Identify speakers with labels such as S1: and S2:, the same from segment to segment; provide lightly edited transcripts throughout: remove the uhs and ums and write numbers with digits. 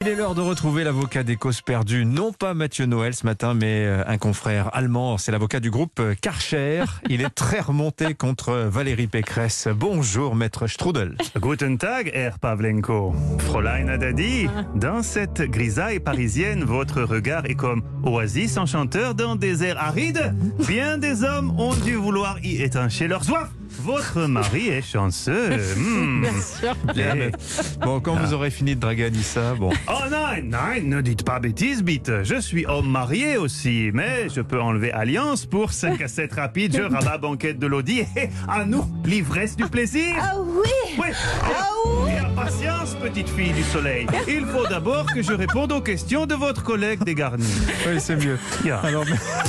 S1: Il est l'heure de retrouver l'avocat des causes perdues, non pas Mathieu Noël ce matin, mais un confrère allemand. C'est l'avocat du groupe Karcher. Il est très remonté contre Valérie Pécresse. Bonjour, maître Strudel.
S2: Guten Tag, Herr Pavlenko. Fräulein Haddadi, dans cette grisaille parisienne, votre regard est comme oasis enchanteur dans des airs arides. Bien des hommes ont dû vouloir y étancher leur soif. Votre mari est chanceux.
S3: Bien sûr.
S1: Bien, bon, quand vous aurez fini de draguer Anissa, bon.
S2: Oh non, ne dites pas bêtises, bite. Je suis homme marié aussi, mais je peux enlever alliance pour 5 à 7 rapides. Je rabats banquette de l'Audi et à nous, l'ivresse du plaisir.
S3: Ah oui.
S2: Oui. Et patience, petite fille du soleil. Il faut d'abord que je réponde aux questions de votre collègue Desgarnis.
S1: Oui, c'est mieux. Alors,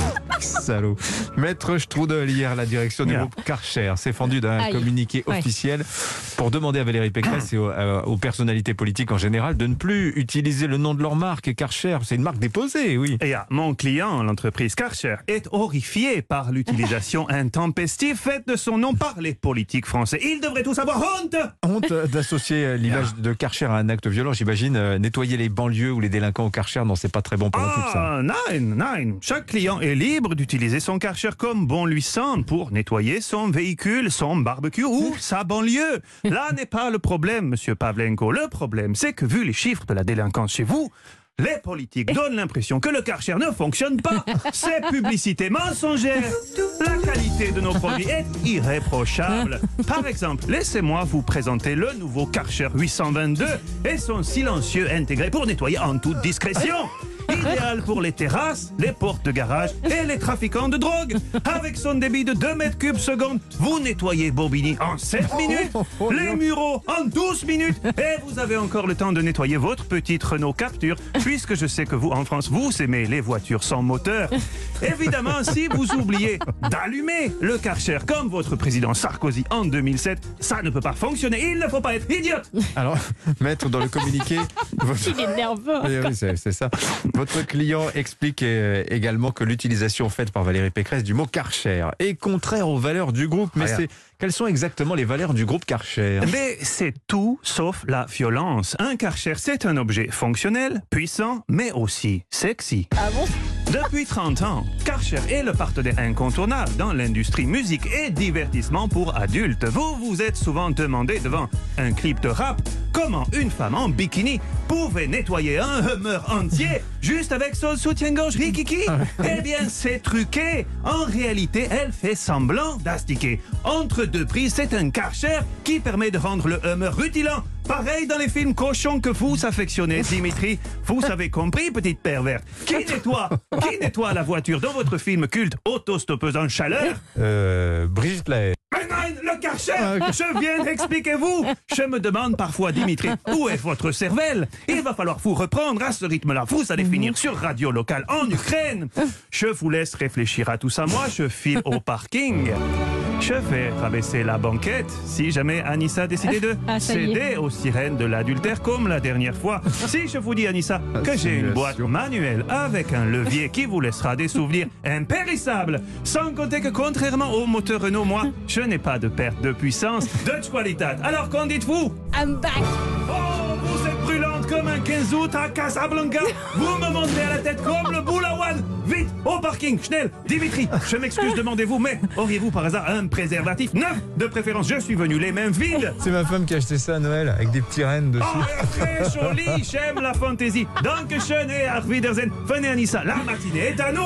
S1: salaud. Maître Strudel, hier, la direction du groupe Karcher s'est fendue d'un communiqué officiel pour demander à Valérie Pécresse et aux personnalités politiques en général de ne plus utiliser le nom de leur marque. Karcher, c'est une marque déposée, oui.
S2: Et mon client, l'entreprise Karcher, est horrifié par l'utilisation intempestive faite de son nom par les politiques français. Ils devraient tous avoir honte.
S1: Honte d'associer l'image de Karcher à un acte violent, j'imagine. Nettoyer les banlieues ou les délinquants au Karcher, non, c'est pas très bon pour la pub, ça.
S2: Non. Chaque client est libre d'utiliser son Karcher comme bon lui semble pour nettoyer son véhicule, son barbecue ou sa banlieue. Là n'est pas le problème, monsieur Pavlenko. Le problème, c'est que vu les chiffres de la délinquance chez vous, les politiques donnent l'impression que le Karcher ne fonctionne pas. C'est publicité mensongère. La qualité de nos produits est irréprochable. Par exemple, laissez-moi vous présenter le nouveau Karcher 822 et son silencieux intégré pour nettoyer en toute discrétion. Idéal pour les terrasses, les portes de garage et les trafiquants de drogue. Avec son débit de 2 mètres cubes seconde, vous nettoyez Bobigny en 7 minutes, les Mureaux en 12 minutes et vous avez encore le temps de nettoyer votre petite Renault Capture puisque je sais que vous, en France, vous aimez les voitures sans moteur. Évidemment, si vous oubliez d'allumer le Karcher comme votre président Sarkozy en 2007, ça ne peut pas fonctionner. Il ne faut pas être idiote.
S1: Alors, maître, dans le communiqué...
S3: Il est nerveux.
S1: Oui, c'est ça. Votre client explique également que l'utilisation faite par Valérie Pécresse du mot Karcher est contraire aux valeurs du groupe. Mais quelles sont exactement les valeurs du groupe Karcher?
S2: Mais c'est tout sauf la violence. Un Karcher, c'est un objet fonctionnel, puissant, mais aussi sexy.
S3: Ah bon?
S2: Depuis 30 ans, Karcher est le partenaire incontournable dans l'industrie musique et divertissement pour adultes. Vous vous êtes souvent demandé devant un clip de rap comment une femme en bikini pouvait nettoyer un Hummer entier juste avec son soutien-gorge rikiki. Eh bien, c'est truqué. En réalité, elle fait semblant d'astiquer. Entre deux prises, c'est un Karcher qui permet de rendre le Hummer rutilant. Pareil dans les films cochons que vous affectionnez, Dimitri. Vous avez compris, petite perverte. Qui nettoie la voiture dans votre film culte autostoppeuse en chaleur?
S1: Brigitte Lahaie.
S2: Le Karcher, je viens d'expliquer-vous. Je me demande parfois, Dimitri, où est votre cervelle? Il va falloir vous reprendre à ce rythme-là. Vous allez finir sur radio locale en Ukraine. Je vous laisse réfléchir à tout ça. Moi, je file au parking. Je vais rabaisser la banquette si jamais Anissa décidait de céder aux sirènes de l'adultère comme la dernière fois. Si je vous dis, Anissa, que j'ai une boîte manuelle avec un levier qui vous laissera des souvenirs impérissables, sans compter que contrairement au moteur Renault, moi, je n'ai pas de perte de puissance de qualité. Alors qu'en dites-vous?
S3: I'm back.
S2: Oh, vous êtes brûlante comme un 15 août à Casablanca. Vous me montez à la tête comme le boulawan. Vite, au parking, Schnell, Dimitri, je m'excuse, demandez-vous, mais auriez-vous par hasard un préservatif neuf? De préférence, je suis venu les mains vides.
S1: C'est ma femme qui a acheté ça à Noël, avec des petits rennes dessus.
S2: Oh, très joli, j'aime la fantaisie. Dankeschön et auf Wiedersehen. Venez, Anissa, la matinée est à nous.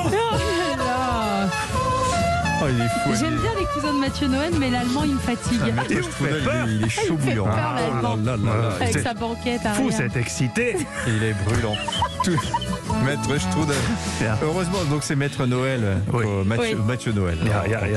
S1: Oh, il est fou.
S4: J'aime bien les cousins de Mathieu Noël, mais l'allemand, il me fatigue.
S1: Maître Strudel, il est chaud bouillant.
S4: peur, l'Allemand. Avec sa banquette arrière.
S2: Vous êtes excité.
S1: Il est brûlant. Maître Strudel. Heureusement, donc c'est Maître Noël, Mathieu Noël.